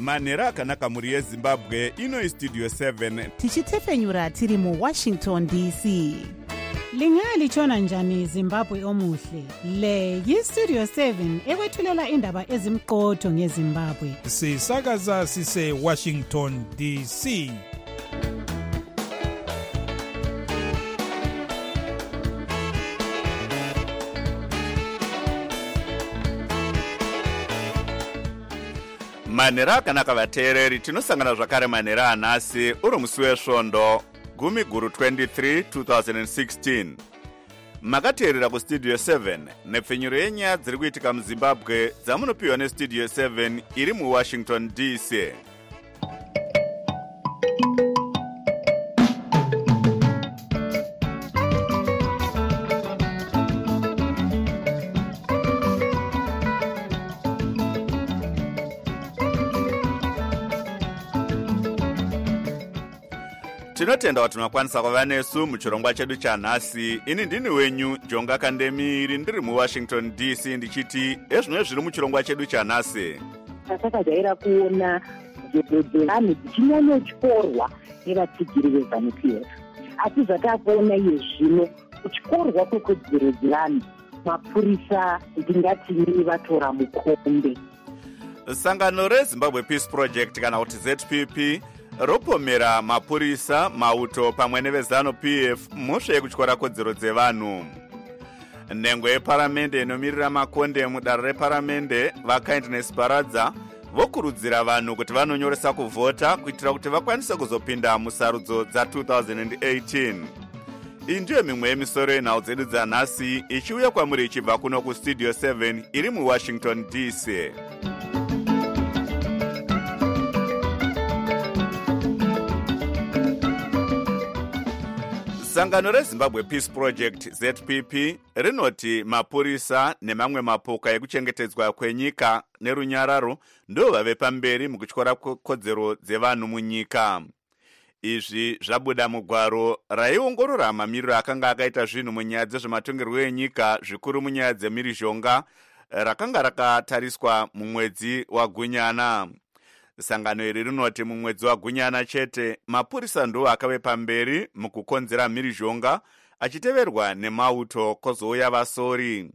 manhero akanaka mhuri yezimbabwe. Ino Studio 7 tichitefenyura tiri muWashington DC. Lingalitshona njani Zimbabwe omuhle? Le yiStudio 7 ekwethulela indaba ezimqotho ngeZimbabwe. Sisakaza sise Washington DC. manhero akanaka vateereri, tinosangana zvakare manhero anhasi uri musi wesvondo 10/23 2016. Makateerera kuStudio 7 nepfenyuro yenyaya dziri kuitika muZimbabwe dzamunopiwa neStudio 7 iri muWashington DC. Tinotenda kuti tinokwanisa kuva nesu muchirongwa chedu chanhasi. Ini ndini wenyu Jonga Kandemiri, ndiri muWashington DC, ndichiti ezvino zviri muchirongwa chedu chanhasi. Takadaira kuona dzedzerani dzichinyanyochorwa nevatsigiri veZANU-PF. Asi zvatakuona iye zvino kuchorwa kwekudzeredzerani mapurisa ndingati nini vatora mukombe. Sangano reZimbabwe Peace Project kana kuti ZPP ropomera mapurisa, mauto pamwe neveZANU-PF mhosva yekutyora kodzero dzevanhu. Nhengo yeparamende inomirira makonde mudare reparamende vaKindness Baradza vokurudzira vanhu kuti vanonyoresa kuvhota kuitira kuti vakwanise kuzopinda musarudzo dza2018. Iyi ndiyo mimwe yemisoro yenhau dzedu dzanhasi ichiuya kwamuri ichibva kuno kuStudio 7 iri muWashington DC. Sangano reZimbabwe Peace Project ZPP rinoti mapurisa nemamwe mapoka ekuchengetedzwa kwenyika nerunyararo ndo vave pamberi mukutyora kodzero dzevanhu munyika. Izvi zvabuda mugwaro raiongorora mamiriro akanga akaita zvinhu munyaya dzezvematongerwo enyika zvikuru munyaya dzemhirizhonga rakanga rakatariswa mumwedzi waGunyana. Sangano iri rinoti mumwedzi waGunyana chete mapurisa ndo akave pamberi mukukonzera mhirizhonga achiteverwa nemauto kozouya vasori.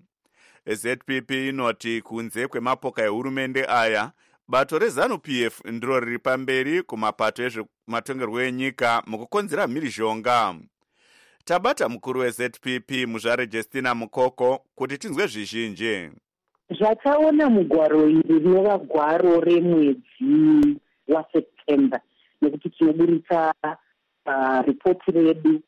ZPP inoti kunze kwemapoka ehurumende aya bato reZANU-PF ndiro riri pamberi kumapato ezvematongerwo enyika mukukonzera mhirizhonga. Tabata mukuru weZPP Muzvare Justina Mukoko kuti tinzwe zvizhinji. Zvataona mugwaro iri rinova gwaro remwedzi waSeptember nekuti tinoburitsa ripoti redu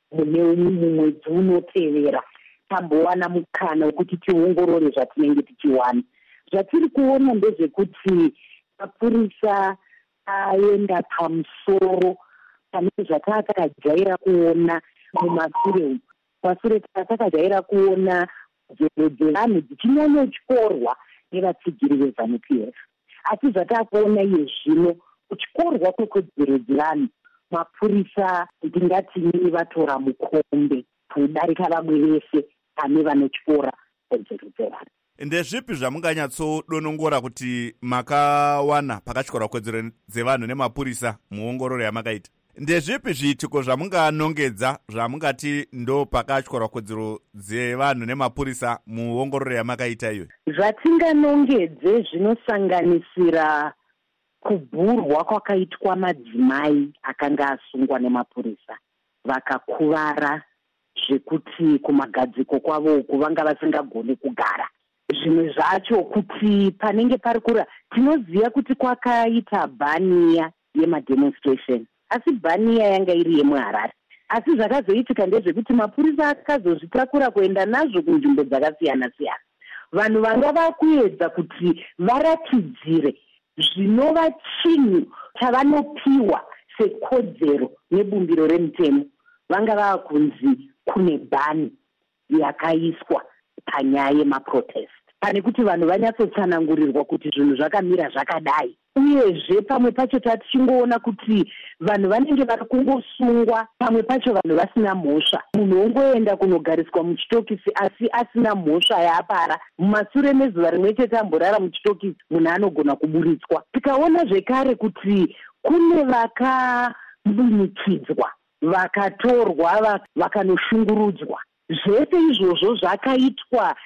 mumwedzi unotevera. Tambowana mukana wekuti tiongorore zvatinenge tichiwana. Zvatiri kuona ndezvekuti mapurisa aenda pamusoro pane zvatakadaira kuona mumasure. Masure takadaira kuona dzevanhu dzichinyanyochorwa nevatsigiri veZANU-PF. Asi zvatakuona iye zvino kuchorwa kwekodzero dzevanhu mapurisa ndingati nini vatora mukombe kudarika vamwe vese pane vanotyora kodzero dzevanhu. Ndezvipi zvamunganyatsodonongora kuti makawana pakatyora kodzero dzevanhu nemapurisa muongororo yamakaita? Ndezvipi zviitiko zvamunganongedza zvamungati ndo pakatyora kodzero dzevanhu nemapurisa muongororo yamakaita iyo? Zvatinganongedze zvinosanganisira kubhurwa kwakaitwa madzimai akanga asungwa nemapurisa vakakuvara zvekuti kumagadziko kwavo uku vanga vasingagoni kugara. Zvimwe zvacho kuti panenge parikura tinoziva kuti kwakaita bhaniya yemademonstration. Asi bhaniya yanga iri yemuHarare. Asi zvakazoitika ndezvekuti mapurisa akazozvitakura kuenda nazvo kunzvimbo dzakasiyana-siyana. Vanhu vanga vakuedza kuti varatidzire zvinova chinhu chavanopiwa sekodzero nebumbiro remutemo. Vanga vakunzi kune bhani yakaiswa panyaya yemaprotest. Pane kuti vanhu vanyatsotsanangurirwa kuti zvinhu zvakamira zvakadai. uyezve pamwe pacho tatichingoona kuti vanhu vanenge vari kungosungwa, pamwe pacho vanhu vasina mhosva. Munhu wongoenda kunogariswa muchitokisi asi asina mhosva yaapara. Mumashure mezuva rimwe chete amborara muchitokisi, munhu anogona kuburitswa. Tikaona zvekare kuti kune vakambunikidzwa, vakatorwa, vakanoshungurudzwa. Zvese izvozvo zvakaitwa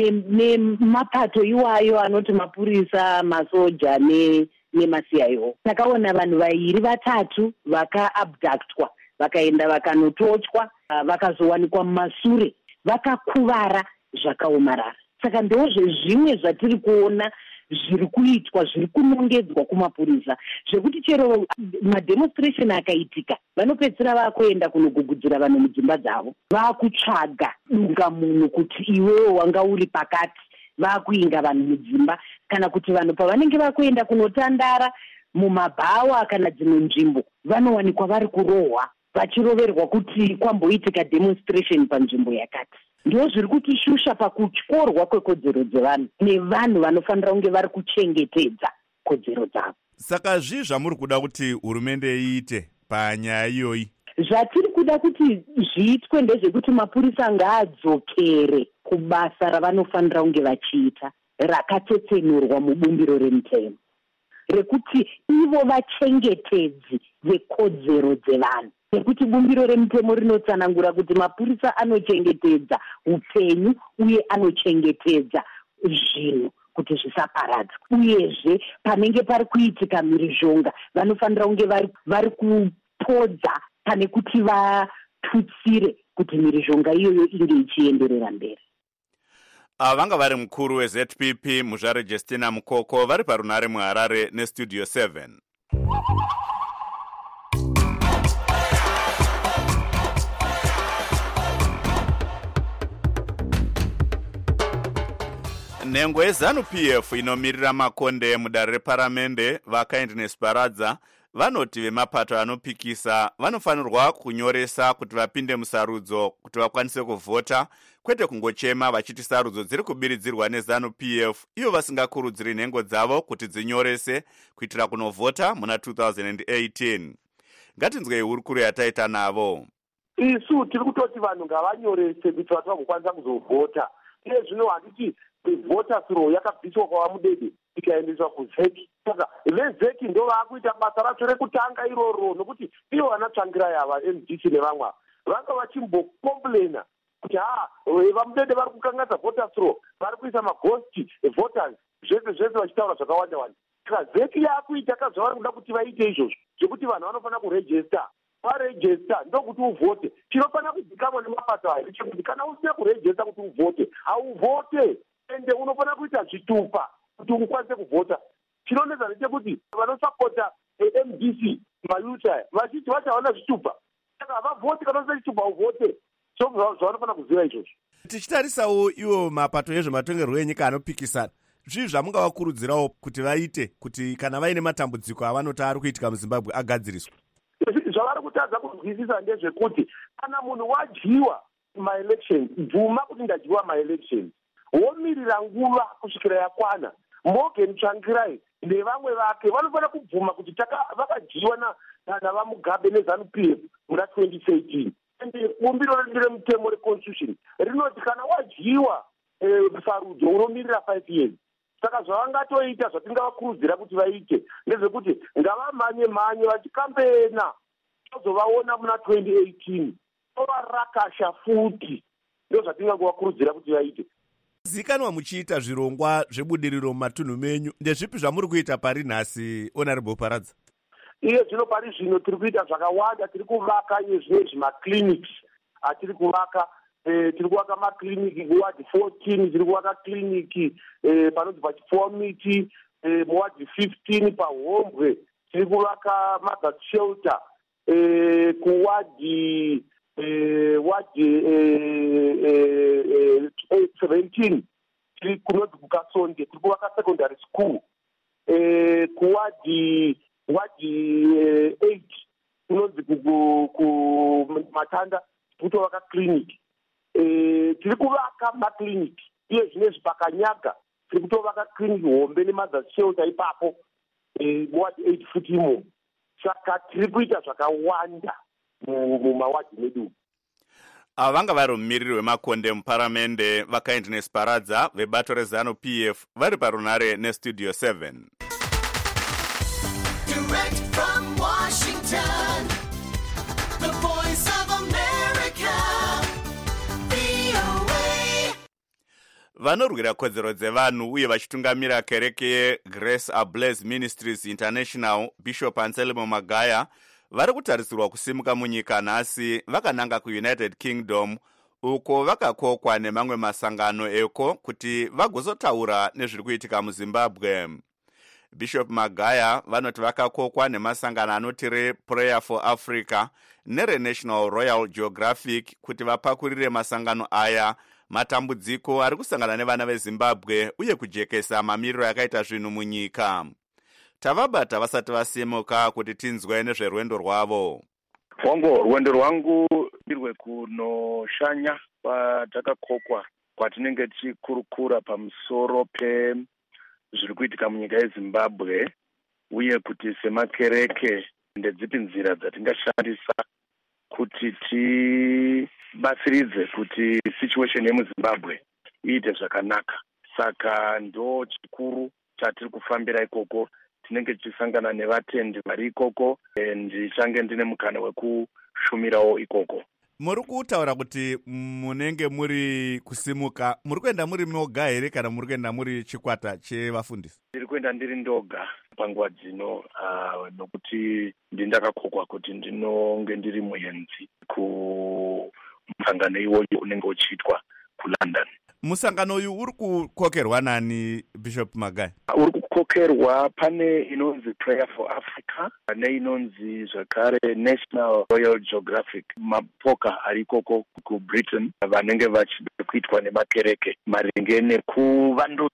nemapato iwayo anoti mapurisa, masoja nemaCIO. Takaona vanhu 2-3 vakaabductwa, vakaenda vakanotochwa, vakazowanikwa mumashure vakakuvara zvakaomarara. Saka ndozvezvimwe zvatiri kuona zviri kuitwa, zviri kunongedzwa kumapurisa, zvekuti chero mademonstration akaitika vanopedzisira vakuenda kunogugudzira vanhu mudzimba dzavo, vakutsvaga dungamunhu kuti iwewo wanga uri pakati, vakuinga vanhu mudzimba, kana kuti vanhu pavanenge vakuenda kunotandara mumabhawa kana dzimwe nzvimbo vanowanikwa vari kurohwa, vachiroverwa kuti kwamboitika demonstration panzvimbo yakati. Ndo zviri kutishusha pakutyorwa kwekodzero dzevanhu nevanhu vanofanira kunge vari kuchengetedza kodzero dzavo. Saka zvii zvamuri kuda kuti hurumende iite panyaya iyoyi? Zvatiri kuda kuti zviitwe ndezvekuti mapurisa ngaadzokere kubasa ravanofanira kunge vachiita, rakatetsenurwa mubumbiro remutemo, rekuti ivo vachengetedzi vekodzero dzevanhu. Nekuti bumbiro remutemo rinotsanangura kuti mapurisa anochengetedza upenyu uye anochengetedza zvinhu kuti zvisaparadzwa. Uyezve panenge pari kuitika mhirizhonga vanofanira kunge vari kupodza pane kuti vatutsire kuti mhirizhonga iyoyo inge ichienderera mberi. Vanga vari mukuru weZPP Muzvare Justina Mukoko vari parunare muHarare neStudio 7. Nhengo yeZANU-PF inomirira makonde mudare reparamende vakaindness Baradza vanoti vemapato anopikisa vanofanirwa kunyoresa kuti vapinde musarudzo kuti vakwanise kuvhota, kwete kungochema vachiti sarudzo dziri kubiridzirwa neZANU-PF ivo vasingakurudziri nhengo dzavo kuti dzinyorese kuitira kunovhota muna 2018. Ngatinzwei hurukuro yataita navo. Isu tiri kutoti vanhu ngavanyorese kuti vatu vagokwanisa kuzovhota. Iye zvino handiti voters roll yakabviswa kwavamudede ikaendeswa kuZeki. Saka veZeki ndo vaakuita basa racho rekutanga iroro, nokuti ivo vanatsvangira yava MDC nevamwe vanga vachimbokomplaina kuti vamudede vari kukangadza voters roll, vari kuisa maghosti voters, zvese vachitaura zvakawanda wanda. Saka Zeki yaakuita kazvavari kuda kuti vaite izvozvo zvekuti vanhu vanofanira kurejista. Warejista ndokuti uvhote. Chinofanira kuzikanwa nemapato aya chekuti kana usina kurejista kuti uvhote, hauvote. Ende unofanira kuita zvitupa kuti ukwanise kuvhota. Chinonetsa ndechekuti vanosapota MDC mayuta vachiti vachaona zvitupa, saka havavhoti kana usina chitupa uvhote. Zvavanofanira kuziva izvozvo. Tichitarisawo iwo mapato ezvematongerwo enyika anopikisana, zvii zvamungavakurudzirawo kuti vaite kuti kana vaine matambudziko avanoti ari kuitika muZimbabwe agadziriswa? Zvavari kutadza kunzwisisa ndezvekuti kana munhu wadyiwa maelection, bvuma kuti ndadyiwa maelection, womirira nguva kusvikira yakwana, Morgan Tsvangirai nevamwe vake vanofanira kubvuma kuti vakadyiwa navamugabe neZANU-PF muna 2013. Ende bumbiro remutemo reconstitution rinoti kana wadyiwa sarudzo unomirira 5 years. Saka zvavangatoita zvatingavakurudzira kuti vaite ndezvekuti ngavamhanye vachikambena tozovaona muna 2018 tovarakasha futi. Ndo zvatingangovakurudzira kuti vaite. Zikanwa muchiita zvirongwa zvebudiriro mumatunhu menyu, ndezvipi zvamuri kuita pari nhasi, Honorable Baradza? Iye zvino pari zvino tiri kuita zvakawanda. Tiri kuvaka zvinezvi maclinics atiri kuvaka. Tiri kuvaka makliniki muwadi 14, tiri kuvaka kliniki panonzi paChipfuwamiti, muwadi 15 paHombwe, tiri kuvaka mother shelter kuwadi 17 tiri kunonzi kuKasonde, tiri kuvaka secondary school kuwadi 8 kunonzi kuMatanda kutovaka kliniki. Tiri kuvaka makliniki iye zvinezvi paKanyaga, tiri kutovaka kliniki hombe nemother shelter ipapo. ward 8 futimo. Saka tiri kuita zvakawanda mumawadhi medu. Ava vanga vari mumiriri wemakonde muparamende vakaindines Paradza vebato rezano PF vari parunare nestudio 7. Direct from Washington, the voice of America, VOA. Vanorwira kodzero dzevanhu uye vachitungamira kereke yeGrace Ablaze Ministries International Bishop Anselmo Magaya vari kutarisirwa kusimuka munyika nhasi vakananga kuUnited Kingdom uko vakakokwa nemamwe masangano eko kuti vagozotaura nezviri kuitika muZimbabwe. Bishop Magaya vanoti vakakokwa nemasangano anoti Prayer for Africa neRenational Royal Geographic kuti vapakurire masangano aya matambudziko ari kusangana nevana veZimbabwe uye kujekesa mamiriro akaita zvinhu munyika. Tavabata vasati vasimuka kuti tinzwe nezverwendo rwavo. Rwendo rwangu ndirwe kunoshanya kwatakakokwa kwatinenge tichikurukura pamusoro zviri kuitika munyika yeZimbabwe uye kuti semakereke ndedzipi nzira dzatingashandisa kuti tibatsiridze kuti situation yemuZimbabwe iite zvakanaka. Saka ndo chikuru chatiri kufambira ikoko. Tinenge tichisangana nevatendi vari ikoko ndichange ndine mukana wekushumirawo ikoko. Muri kutaura kuti munenge muri kusimuka, muri kuenda muri moga here kana muri kuenda muri chikwata chevafundisi? Ndiri kuenda ndiri ndoga panguva dzino nokuti ndakakokwa kuti ndinonge ndiri muenzi kumusangano iwoyo unenge uchiitwa kuLondon. Musangano uyu uri kukokerwa nani, Bishop Magaya? Uri kukokerwa pane inonzi Prayer for Africa neinonzi zvakare National Royal Geographic, mapoka ari ikoko kuBritain vanenge vachida kuitwa nemakereke maringe nekuvandudzwa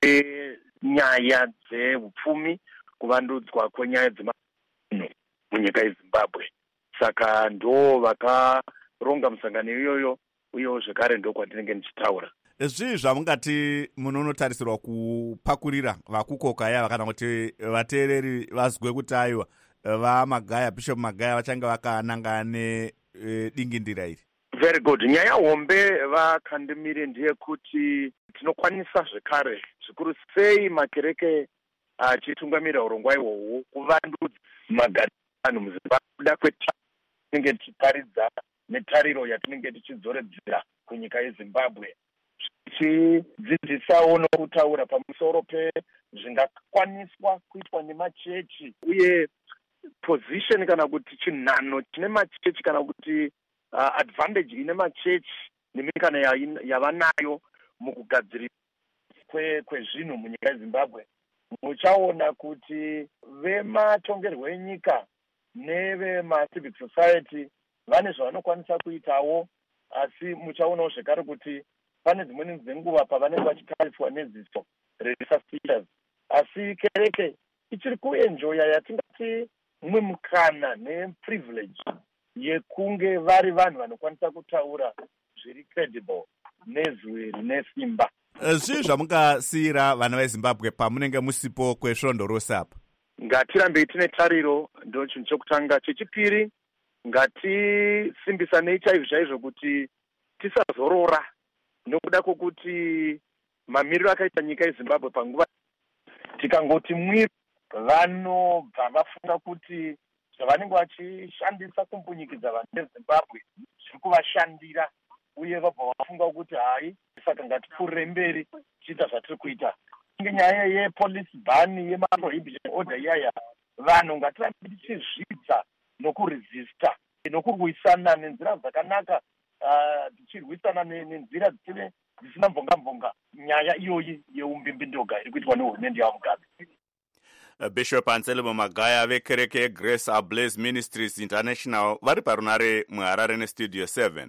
kwenyaya dzeupfumi, kuvandudzwa kwenyaya dzemakomo munyika yeZimbabwe. Saka ndo vakaronga musangano iyoyo uyewo zvakare ndo kwandinenge ndichitaura. Zvii zvamungati munonotarisirwa kupakurira vakukoka yava kana kuti vateereri vazwe kuti aiwa vaMagaya, Bishop Magaya vachange vakananga nedingindira iri? Very good. Nyaya hombe vakandimire ndeyekuti tinokwanisa zvekare zvikuru sei makereke achitungamira urongwa ihwohwo kuvandudza magariro evanhu muZimbabwe kuda kwetinenge tichiparidza netariro yatinenge tichidzoredzera kunyika yeZimbabwe, tichidzidzisawo nokutaura pamusoro pezvingakwaniswa kuitwa nemachechi uye position kana kuti chinhano chine machechi kana kuti advantage ine machechi nemikana yavanayo mukugadzirira kwezvinhu munyika yeZimbabwe. Muchaona kuti vematongerwo enyika nevemacivil society vane zvavanokwanisa kuitawo, asi muchaonawo zvekare kuti pane dzimweni dzenguva pavanenge vachitariswa neziso reresuscitors, asi kereke ichiri kuenjoya yatingati mumwe mukana neprivilege yekunge vari vanhu vanokwanisa kutaura zviri credible nezwi rine simba. Zvii zvamungasiyira vana veZimbabwe pamunenge musipo kwesvondo rose apa? Ngatirambei tine tariro, ndo chinhu chokutanga. Chechipiri, ngatisindisane chaizvo chaizvo kuti tisazorora nokuda kwokuti mamiriro akaita nyika yeZimbabwe panguva tikangoti mwiri vanobva vafunga kuti zvavanenge vachishandisa kumbunyikidza vanhu veZimbabwe zviri kuvashandira uye vabva vafunga kuti hai, saka ngatipfuurire mberi tichiita zvatiri kuita. Nyaya yepolice ban yemaprohibition order iyaya, vanhu ngatirambe tichizvidza nokuresista nokurwisana nenzira dzakanaka, tichirwisana nenzira dzisina mvonga nyaya iyoyi yeumbimbi ndoga iri kuitwa nehurumende yaMugabe. Bishop Anselmo Magaya vekereke yeGrace Ablaze Ministries International vari parunare muHarare nestudio 7.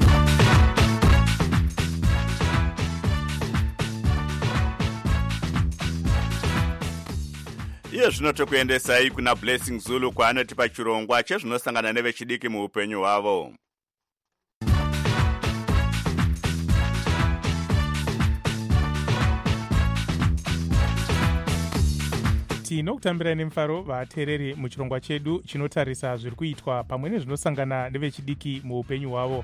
Iye zvino tokuendesai kuna Blessing Zulu kwaanotipa chirongwa chezvinosangana nevechidiki muupenyu hwavo. tinokutambirai nemufaro vateereri muchirongwa chedu chinotarisa zviri kuitwa pamwe nezvinosangana nevechidiki muupenyu hwavo.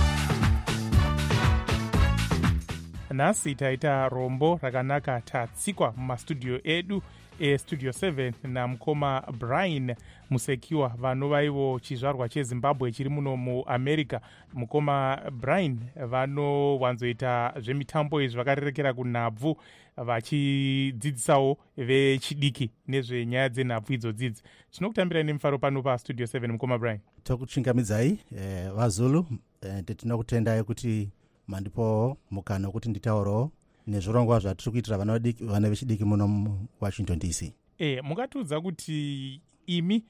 Nhasi taita rombo rakanaka tatsikwa mumastudio edu estudio 7 namukoma Brian Musekiwa vanovaivo chizvarwa cheZimbabwe chiri muno muAmerica. Mukoma Brian vanowanzoita zvemitambo izvi vakarerekera kunhabvu vachidzidzisawo vechidiki nezvenyaya dzenhabvu idzodzidzi. Tinokutambirai nemufaro pano pastudio 7 mukoma Brian. Tokuchingamidzai vaZulu, tinokutendai kuti mandipo mukana kuti nditaurawo nezvirongwa zvatiri kuitira vana vechidiki muno muWashington DC. Mungatiudza kuti imi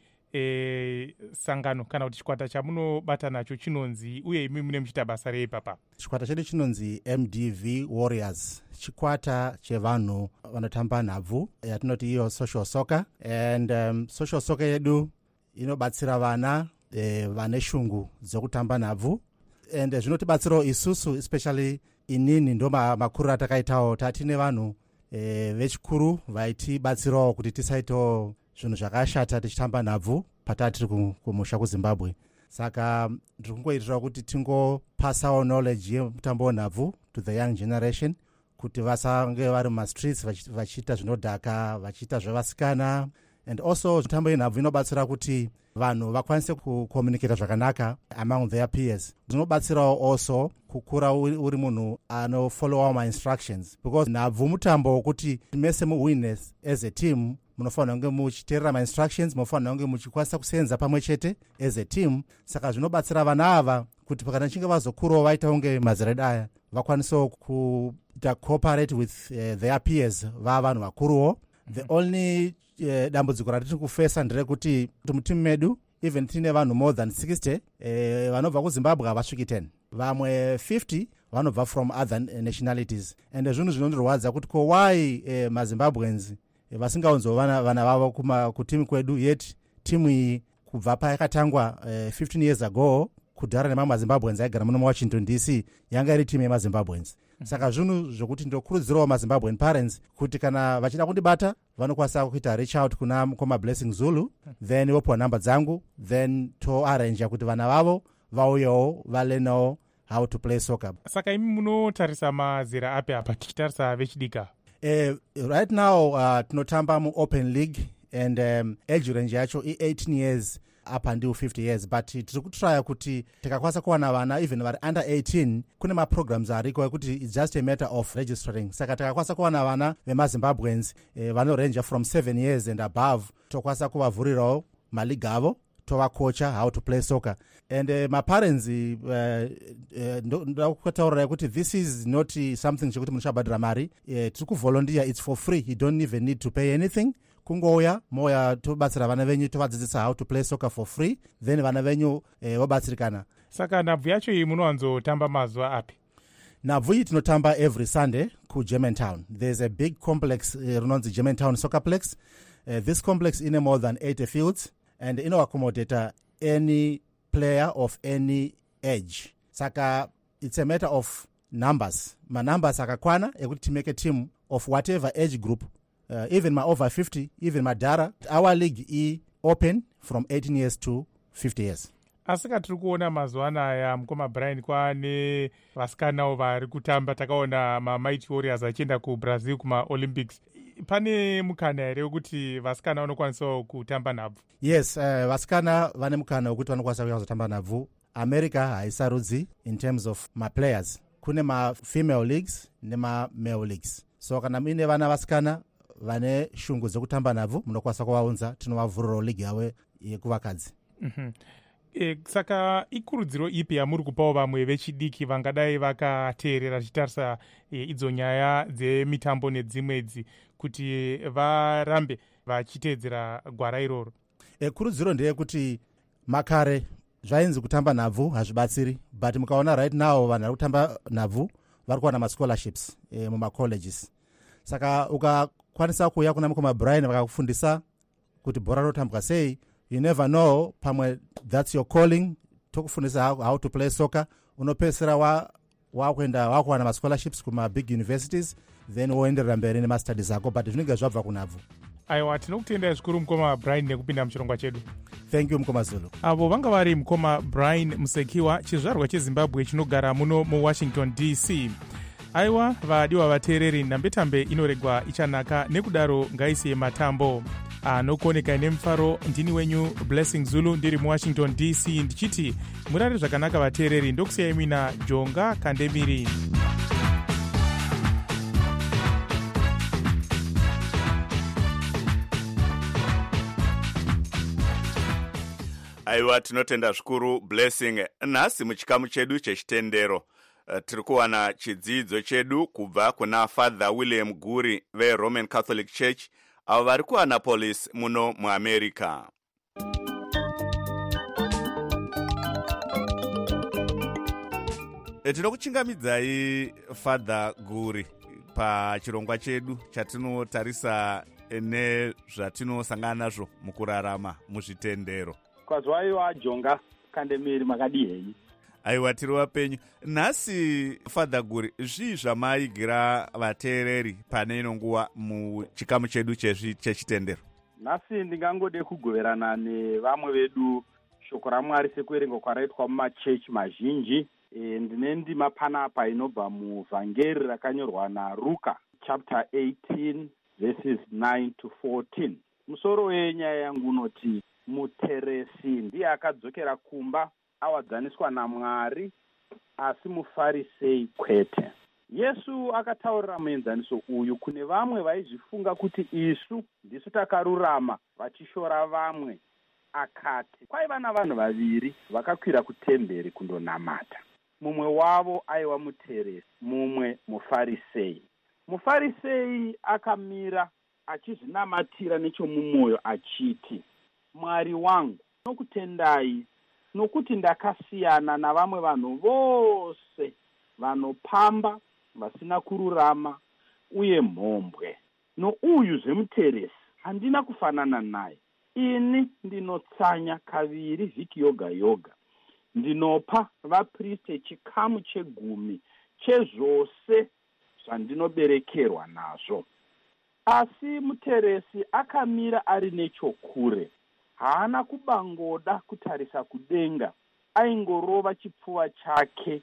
sangano kana kuti chikwata chamunobata nacho chinonzi, uye imi mune muchita basa rei papa? Chikwata chedu chinonzi MDV Warriors, chikwata chevanhu vanotamba nhabvu yatinoti iyo social soccer. And social soccer yedu inobatsira vana vane shungu dzokutamba nhabvu, and zvinotibatsirawo isusu, especially inini ndo makuru atakaitawo. Tatine vanhu vechikuru vaitibatsirawo kuti tisaitawo zvinhu zvakashata tichitamba nhabvu patatiri kumusha kuZimbabwe. Saka ndiri kungoitira kuti tingopasawo knowledge yemutambo wenhabvu to the young generation, kuti vasange vari mumastreets vachiita zvinodhaka, vachiita zvevasikana. And also mitambo yenhabvu inobatsira kuti vanhu vakwanise kucommunicate zvakanaka among their peers. Zvinobatsirawo also kukura uri munhu anofollowa ma-instructions, because nhabvu mutambo wokuti mese muwine as a team. Munofanira kunge muchiteerera ma-instructions, munofanira kunge muchikwanisa kusenza pamwe chete as a team. Saka zvinobatsira vana ava kuti kana nchinge vazokurawo vaita kunge maziredi aya, vakwanisewo kuita cooperate with their peers, vanhu vakuruwo. The only dambudziko ratiri kufesa nderekuti mutimu medu even tine vanhu more than 60 vanobva kuZimbabwe havasviki 10, vamwe 50 vanobva from other nationalities. And zvinhu zvinondirwadza kuti ko why maZimbabweans vasingaunzova vana vavo kutimu kwedu, yet timu iyi kubva payakatangwa 15 years ago kudhara nemamwe maZimbabweans aigara muno muWashington DC yanga iri timu yemaZimbabweans. Saka zvinhu zvokuti ndokurudzirawo maZimbabwean parents kuti kana vachida kundibata vanokwanisa kuita reach out kuna mukoma Blessing Zulu, then vopiwa namba dzangu, then toarrange kuti vana vavo vauyewo valearnawo how to play soccer. Saka imi munotarisa mazera api apa tichitarisa vechidika? Right now tinotamba muOpen League, and age range yacho i18 years up until 50 years, but tiri kutraya kuti tikakwanisa kuwana vana even vari under 18. Kune maprograms ariko ekuti it's just a matter of registering. Saka tikakwanisa kuwana vana vemaZimbabweans vanorenja from 7 years and above, tokwanisa kuvavhurirawo maliga avo, tovakocha how to play soccer. And maparents ndakutaurira kuti this is not something chekuti muchabhadhira mari, tiri kuvolunteer, it's for free, you don't even need to pay anything. Kungouya moya tobatsira vana venyu, tovadzidzisa how to play soccer for free, then vana venyu vobatsirikana. Saka nhabvu yacho iyi munowanzotamba mazuva api? Nhabvu iyi tinotamba every Sunday kuGermantown. There's a big complex rinonzi Germantown Soccerplex. This complex ine more than 80 fields, and inoaccommodate any player of any age. Saka it's a matter of numbers. Numbers akakwana ekuti timeke team of whatever age group, even my over 50, even my dara. Our league is open from 18 years to 50 years. Asika tiri kuona mazuva anaya mukoma Brian kwaane vasikanawo vari kutamba. Takaona maMighty Warriors achienda kuBrazil kumaOlympics. Pane mukana here wekuti vasikana vanokwanisawo kutamba nhabvu? Yes, vasikana vane mukana wekuti vanokwanisa kuzotamba nhabvu. America haisarudzi in terms of maplayers. Kune mafemale leagues nemamale leagues. So kana muine vana vasikana vane shungu dzokutamba nhabvu, munokwanisa kuvaunza, tinovavhurirawo league yavo yekuvakadzi. Saka ikurudziro ipi yamuri kupawo vamwe vechidiki vangadai vakateerera chitarisa idzo nyaya dzemitambo nedzimwedzi kuti varambe vachiteedzera gwara iroro? Kurudziro ndeyekuti makare zvainzi kutamba nhabvu hazvibatsiri, but mukaona right now vanhu vari kutamba nhabvu vari kuwana mascholarships mumacolleges. Saka ukakwanisa kuuya kuna mukoma Brian vakakufundisa kuti bhora rinotambwa sei, you never know, pamwe that's your calling, tokufundisa how to play soccer, unopesera wakuenda wakuwana mascholarships kuma big universities, then woenderera mberi nemastudies ako, but zvinenge zvabva kunhabvu. aiwa tinokutendai zvikuru mukoma brian nekupinda muchirongwa chedu. Thank you mukoma Zulu. Avo vanga vari mukoma Brian Musekiwa, chizvarwa cheZimbabwe chinogara muno muWashington DC. Aiwa vadiwa vateereri, nhambetambe inoregwa ichanaka, nekudaro ngaisiye matambo. Anokuonekai nemufaro, ndini wenyu Blessing Zulu, ndiri muWashington DC, ndichiti murare zvakanaka vateereri. Ndokusiyai mina Jonga Kandemiri. Aiwa tinotenda zvikuru Blessing. Nhasi muchikamu chedu chechitendero tiri kuwana chidzidzo chedu kubva kuna Father William Guri veRoman Catholic Church avo vari kuAnnapolis muno muAmerica. Tinokuchingamidzai Father Guri pachirongwa chedu chatinotarisa nezvatinosangana nazvo mukurarama muzvitendero. Kwazwaiwa Jonga Kandemiri, makadii? Aiwa tiri wapenyu. Nhasi Father Guri, zvii zvamaigira vateereri pane ino nguva muchikamu chedu chechitendero? Nhasi ndingangode kugoverana nevamwe vedu shoko raMwari sekuerenga kwaraitwa mumachechi mazhinji. Ndine ndima panapa inobva muvhangeri rakanyorwa naRuka chapter 18 verses 9 to 14. Musoro wenyaya yangu unoti muteresi ndiye akadzokera kumba awadzaniswa naMwari, asi mufarisei kwete. Yesu akataurira muenzaniso uyu kune vamwe vaizvifunga kuti isu ndisu takarurama vachishora vamwe. Akati kwaiva navanhu vaviri vakakwira kutemberi kundonamata. Mumwe wavo aiva muteresi, mumwe mufarisei. Mufarisei akamira achizvinamatira nechomumwoyo achiti, Mwari wangu, nokutendai nokuti ndakasiyana navamwe vanhu vose vanopamba, vasina kururama uye mhombwe. Nouyu zvemuteresi handina kufanana naye. Ini ndinotsanya kaviri vhiki yoga yoga. Ndinopa vapriste chikamu 10 chezvose zvandinoberekerwa nazvo. Asi muteresi akamira ari nechokure. Haana kubangoda kutarisa kudenga, aingorova chipfuva chake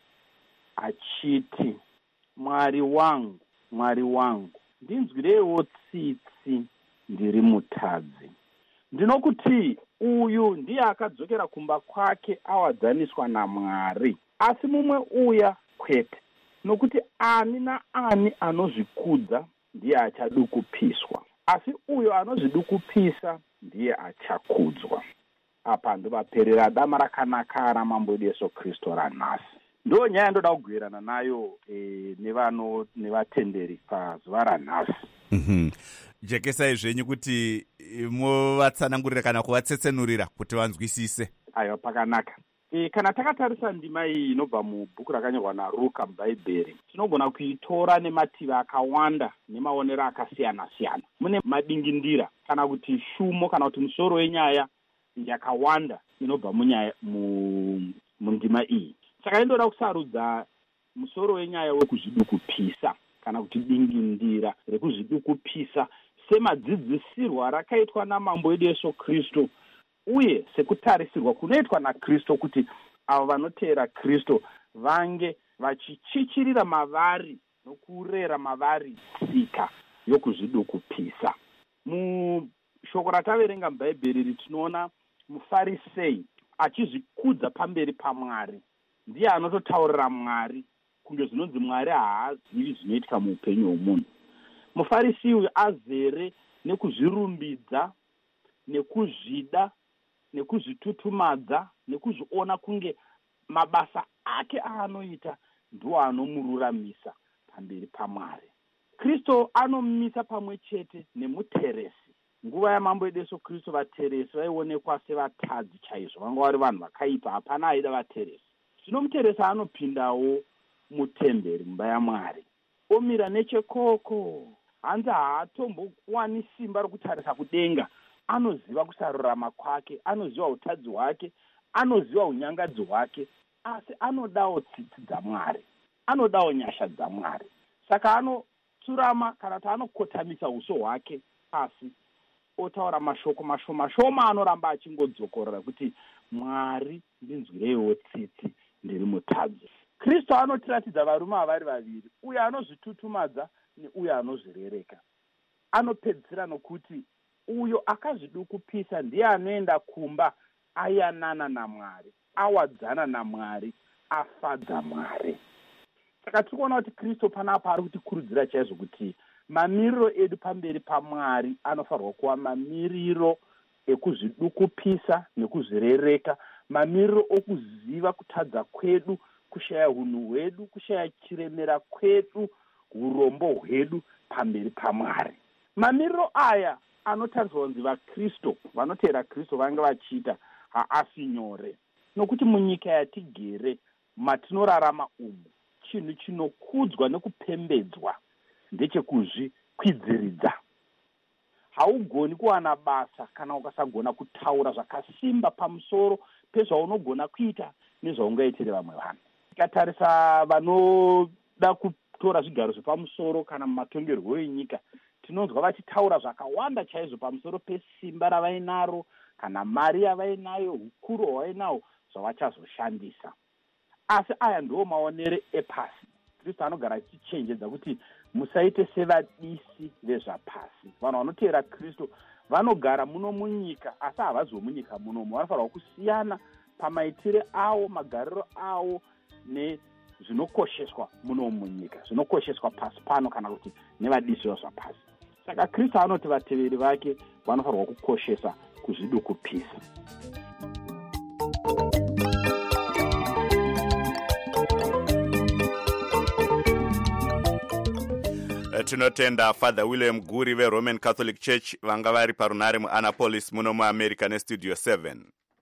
achiti, Mwari wangu, Mwari wangu, ndinzwireiwo tsitsi, ndiri mutadzi. Ndinokuti uyu ndiye akadzokera kumba kwake awadzaniswa naMwari, asi mumwe uya kwete, nokuti ani naani anozvikudza ndiye achadukupiswa, asi uyo anozvidukupisa ndiye achakudzwa. Apa ndovaperera dama rakanaka ramambo edu Yesu Kristu ranhasi. Ndo nyaya ndoda kugoverana nayo nevatenderi pazuva ranhasi. Jekesai zvenyu kuti muvatsanangurire kana kuvatsetsenurira kuti vanzwisise. Aiwa, pakanaka. Kana takatarisa ndima iyi inobva mubhuku rakanyorwa naRuka mubhaibheri, tinogona kuitora nemativi akawanda nemaonero akasiyana-siyana. Mune madingindira kana kuti shumo kana kuti musoro wenyaya yakawanda inobva mundima iyi. Saka indoda kusarudza musoro wenyaya wekuzvidukupisa kana kuti dingindira rekuzvidukupisa semadzidzisirwa rakaitwa namambo edu Yesu Kristu, uye sekutarisirwa kunoitwa naKristu kuti avo vanoteera Kristu vange vachichichirira mavari nokurera mavari tsika yokuzvidukupisa. Mushoko rataverenga mubhaibheri tinoona mufarisei achizvikudza pamberi paMwari. Ndiye anototaurira Mwari kunge zvinonzi Mwari haazivi zvinoitika muupenyu hwomunhu. Mufarisi uyu azere nekuzvirumbidza, nekuzvida, nekuzvitutumadza, nekuzviona kunge mabasa ake aanoita ndiwo anomururamisa pamberi paMwari. Kristu anomumisa pamwe chete nemuteresi. Nguva yamambo edu Yesu Kristu vateresi vaionekwa sevatadzi chaizvo, vanga vari vanhu vakaipa, hapana aida vateresi. Zvino muteresi anopindawo mutemberi, mumba yaMwari, omira nechekoko. Hanzi haatombowani simba rokutarisa kudenga. Anoziva kusarurama kwake, anoziva utadzi hwake, anoziva unyangadzi hwake, asi anodawo tsitsi dzaMwari, anodawo nyasha dzaMwari. Saka anotsurama kana kuti anokotamisa uso hwake pasi otaura mashoko mashoma anoramba achingodzokorera kuti Mwari ndinzwireiwo tsitsi ndiri mutadzi. Kristu anotiratidza varume avari vaviri, uyo anozvitutumadza neuyo anozvirereka. Anopedzisira nokuti uyo akazvidukupisa ndiye anoenda kumba ayanana naMwari, awadzana naMwari, afadza Mwari. Saka tiri kuona kuti Kristu panapa ari kutikurudzira chaizvo kuti mamiriro edu pamberi paMwari anofanirwa kuva mamiriro ekuzvidukupisa nekuzvirereka, mamiriro okuziva kutadza kwedu, kushaya hunhu hwedu, kushaya chiremera kwedu, urombo hwedu pamberi paMwari. Mamiriro aya anotariswa kunzi vaKristu vanotevera Kristu vanga vachiita haasi nyore, nokuti munyika yatigere matinorarama umu, chinhu chinokudzwa nekupembedzwa ndechekuzvikwidziridza. Haugoni kuwana basa kana ukasagona kutaura zvakasimba pamusoro pezvaunogona kuita nezvaungaitire vamwe vanhu. Tikatarisa vanoda kutora zvigaro zvepamusoro kana mumatongerwo enyika, tinonzwa vachitaura zvakawanda chaizvo pamusoro pesimba ravainaro kana mari yavainayo, ukuru hwavainayo, zvavachazoshandisa. Asi aya ndiwo maonere epasi. Kristu anogara achichenjedza kuti musaite sevadisi vezvapasi. Vanhu vanotevera Kristu vanogara muno munyika, asi havazi munyika munomu. Vanofanirwa kusiyana pamaitire avo, magariro avo nezvinokosheswa muno munyika, zvinokosheswa pasi pano kana kuti nevadisi vezvapasi. Saka Kristu anoti vateveri vake vanofanirwa kukoshesa kuzvidukupisa. Tinotenda Father William Guri veRoman Catholic Church vanga vari parunare muAnnapolis muno muAmerica neStudio 7.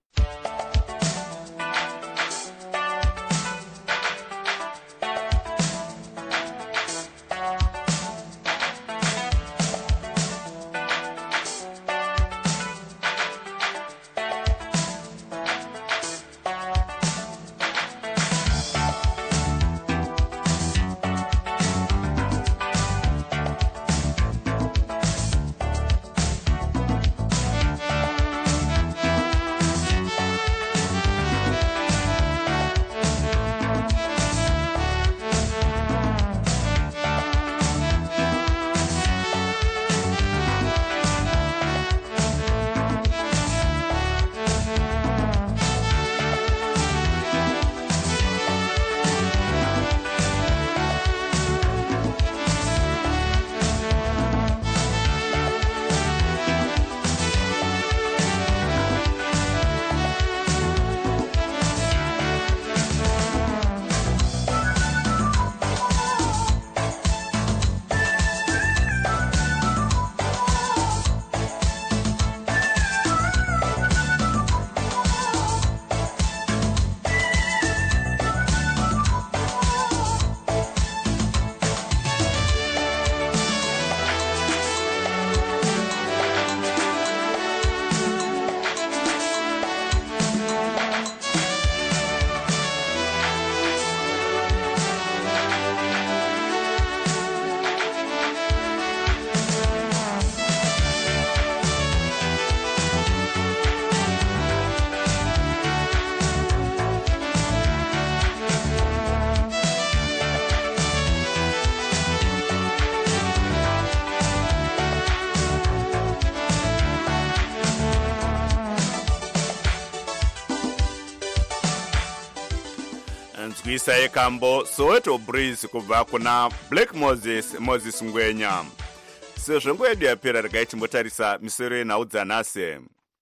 nzwisa yekambo Soweto Breeze kubva kuna Black Moses Ngwenya. Sezvo nguva yedu yapera regai timbotarisa misoro yenhau dzanhasi.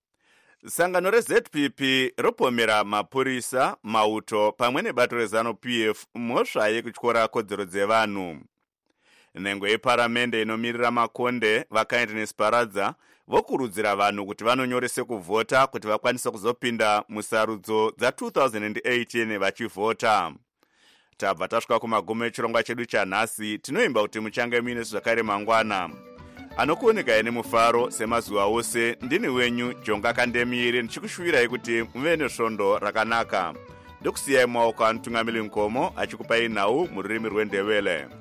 Sangano reZPP ropomera mapurisa, mauto pamwe nebato reZANU-PF mhosva yekutyora kodzero dzevanhu. Nhengo yeparamende inomirira makonde vakaenda nesiparadza vokurudzira vanhu kuti vanonyorese kuvhota kuti vakwanise kuzopinda musarudzo dza2018 vachivhota. Tabva tasvika kumagumo echirongwa chedu chanhasi. Tinoimba kuti muchange muine zvakare mangwana. Anokuoneka nemufaro semazuva ose. Ndini wenyu Jonga Kandemire ndichikushuvirai kuti muve nesvondo rakanaka. Ndokusiyai mumaoko anotungamiri Nkomo achikupai nhau mururimi rweNdebele.